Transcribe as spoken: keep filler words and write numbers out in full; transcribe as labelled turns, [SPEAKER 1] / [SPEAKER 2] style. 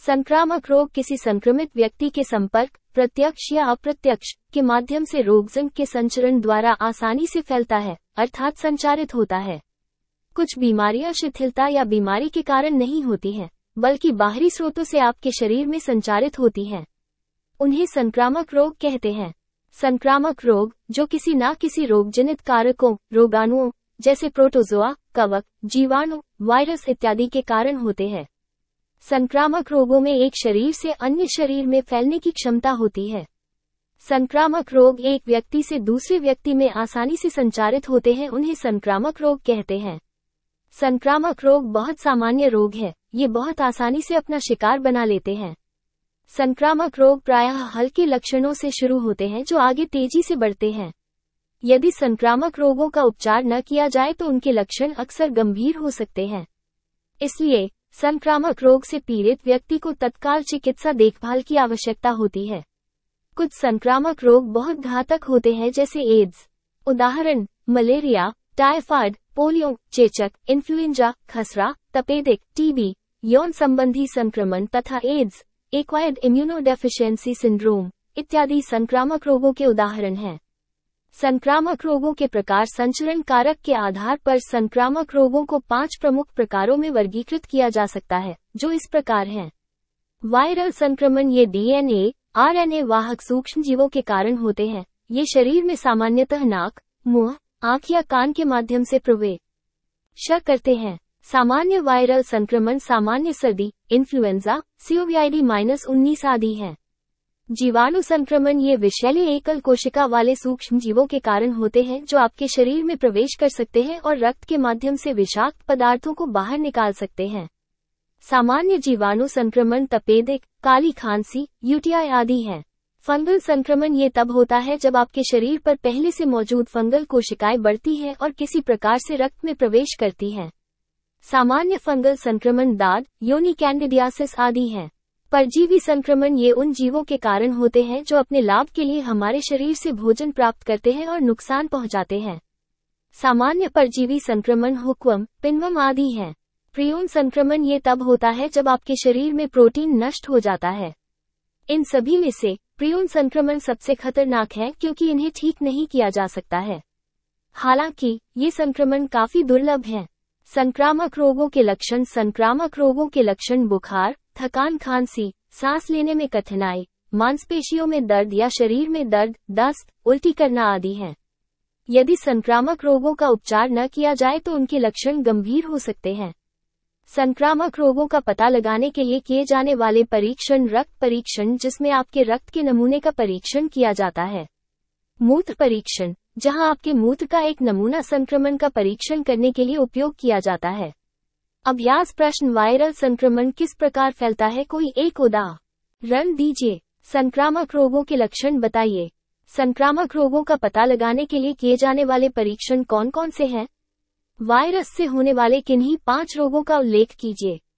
[SPEAKER 1] संक्रामक रोग किसी संक्रमित व्यक्ति के संपर्क, प्रत्यक्ष या अप्रत्यक्ष, के माध्यम से रोगजनक के संचरण द्वारा आसानी से फैलता है, अर्थात संचारित होता है। कुछ बीमारियां शिथिलता या बीमारी के कारण नहीं होती हैं, बल्कि बाहरी स्रोतों से आपके शरीर में संचारित होती हैं। उन्हें संक्रामक रोग कहते हैं। संक्रामक रोग, जो किसी न किसी रोगजनित कारकों, रोगाणुओं, जैसे प्रोटोजोआ, कवक, जीवाणु, वायरस इत्यादि के कारण होते हैं। संक्रामक रोगों में एक शरीर से अन्य शरीर में फैलने की क्षमता होती है। संक्रामक रोग एक व्यक्ति से दूसरे व्यक्ति में आसानी से संचारित होते हैं, उन्हें संक्रामक रोग कहते हैं। संक्रामक रोग बहुत सामान्य रोग है, ये बहुत आसानी से अपना शिकार बना लेते हैं। संक्रामक रोग प्रायः हल्के लक्षणों से शुरू होते हैं जो आगे तेजी से बढ़ते हैं। यदि संक्रामक रोगों का उपचार न किया जाए तो उनके लक्षण अक्सर गंभीर हो सकते हैं। इसलिए संक्रामक रोग से पीड़ित व्यक्ति को तत्काल चिकित्सा देखभाल की आवश्यकता होती है। कुछ संक्रामक रोग बहुत घातक होते हैं, जैसे एड्स। उदाहरण, मलेरिया, टाइफाइड, पोलियो, चेचक, इन्फ्लुएंजा, खसरा, तपेदिक, टीबी, यौन संबंधी संक्रमण तथा एड्स, एक्वायर्ड इम्यूनोडेफिशिएंसी सिंड्रोम इत्यादि संक्रामक रोगों के उदाहरण हैं। संक्रामक रोगों के प्रकार संचरण कारक के आधार पर संक्रामक रोगों को पांच प्रमुख प्रकारों में वर्गीकृत किया जा सकता है, जो इस प्रकार हैं। वायरल संक्रमण, ये डीएनए, आरएनए वाहक सूक्ष्म जीवों के कारण होते हैं। ये शरीर में सामान्यतः नाक, मुंह, आंख या कान के माध्यम से प्रवेश करते हैं। सामान्य वायरल संक्रमण सामान्य सर्दी, इन्फ्लुएंजा, कोविड उन्नीस आदि हैं। जीवाणु संक्रमण, ये विषैले एकल कोशिका वाले सूक्ष्म जीवों के कारण होते हैं जो आपके शरीर में प्रवेश कर सकते हैं और रक्त के माध्यम से विषाक्त पदार्थों को बाहर निकाल सकते हैं। सामान्य जीवाणु संक्रमण तपेदिक, काली खांसी, यूटीआई आदि हैं। फंगल संक्रमण, ये तब होता है जब आपके शरीर पर पहले से मौजूद फंगल कोशिकाएं बढ़ती हैं और किसी प्रकार से रक्त में प्रवेश करती हैं। सामान्य फंगल संक्रमण दाद, योनि कैंडिडियासिस आदि हैं। परजीवी संक्रमण, ये उन जीवों के कारण होते हैं जो अपने लाभ के लिए हमारे शरीर से भोजन प्राप्त करते हैं और नुकसान पहुंचाते हैं। सामान्य परजीवी संक्रमण हुक्वम, पिनवम आदि हैं। प्रियोन संक्रमण, ये तब होता है जब आपके शरीर में प्रोटीन नष्ट हो जाता है। इन सभी में से प्रियोन संक्रमण सबसे खतरनाक है क्योंकि इन्हें ठीक नहीं किया जा सकता है। हालांकि ये संक्रमण काफी दुर्लभ हैं। संक्रामक रोगों के लक्षण संक्रामक रोगों के लक्षण बुखार, थकान, खांसी, सांस लेने में कठिनाई, मांसपेशियों में दर्द या शरीर में दर्द, दस्त, उल्टी करना आदि हैं। यदि संक्रामक रोगों का उपचार न किया जाए तो उनके लक्षण गंभीर हो सकते हैं। संक्रामक रोगों का पता लगाने के लिए किए जाने वाले परीक्षण रक्त परीक्षण, जिसमें आपके रक्त के नमूने का परीक्षण किया जाता है। मूत्र परीक्षण, जहां आपके मूत्र का एक नमूना संक्रमण का परीक्षण करने के लिए उपयोग किया जाता है। अभ्यास प्रश्न, वायरल संक्रमण किस प्रकार फैलता है, कोई एक उदाहरण दीजिए। संक्रामक रोगों के लक्षण बताइए। संक्रामक रोगों का पता लगाने के लिए किए जाने वाले परीक्षण कौन कौन से हैं? वायरस से होने वाले किन्हीं पांच रोगों का उल्लेख कीजिए।